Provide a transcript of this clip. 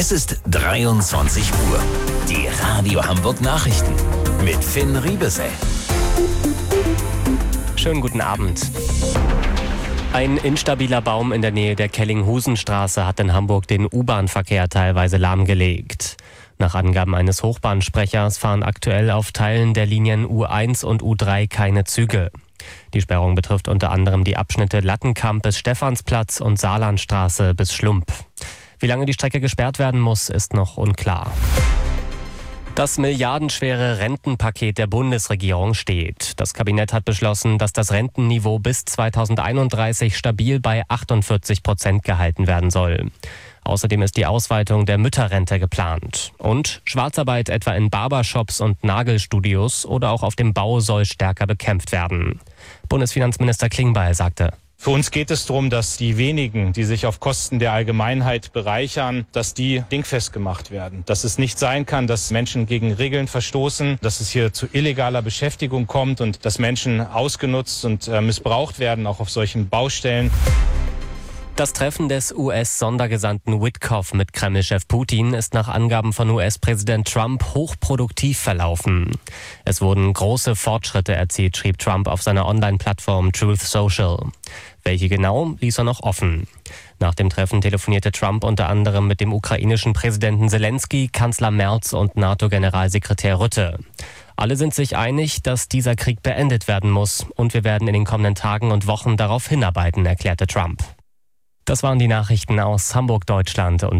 Es ist 23 Uhr. Die Radio Hamburg Nachrichten mit Finn Riebesell. Schönen guten Abend. Ein instabiler Baum in der Nähe der Kellinghusenstraße hat in Hamburg den U-Bahn-Verkehr teilweise lahmgelegt. Nach Angaben eines Hochbahnsprechers fahren aktuell auf Teilen der Linien U1 und U3 keine Züge. Die Sperrung betrifft unter anderem die Abschnitte Lattenkamp bis Stephansplatz und Saarlandstraße bis Schlumpf. Wie lange die Strecke gesperrt werden muss, ist noch unklar. Das milliardenschwere Rentenpaket der Bundesregierung steht. Das Kabinett hat beschlossen, dass das Rentenniveau bis 2031 stabil bei 48% gehalten werden soll. Außerdem ist die Ausweitung der Mütterrente geplant. Und Schwarzarbeit etwa in Barbershops und Nagelstudios oder auch auf dem Bau soll stärker bekämpft werden. Bundesfinanzminister Klingbeil sagte: Für uns geht es darum, dass die wenigen, die sich auf Kosten der Allgemeinheit bereichern, dass die dingfest gemacht werden. Dass es nicht sein kann, dass Menschen gegen Regeln verstoßen, dass es hier zu illegaler Beschäftigung kommt und dass Menschen ausgenutzt und missbraucht werden, auch auf solchen Baustellen. Das Treffen des US-Sondergesandten Witkoff mit Kreml-Chef Putin ist nach Angaben von US-Präsident Trump hochproduktiv verlaufen. Es wurden große Fortschritte erzielt, schrieb Trump auf seiner Online-Plattform Truth Social. Welche genau, ließ er noch offen. Nach dem Treffen telefonierte Trump unter anderem mit dem ukrainischen Präsidenten Zelensky, Kanzler Merz und NATO-Generalsekretär Rutte. Alle sind sich einig, dass dieser Krieg beendet werden muss und wir werden in den kommenden Tagen und Wochen darauf hinarbeiten, erklärte Trump. Das waren die Nachrichten aus Hamburg, Deutschland und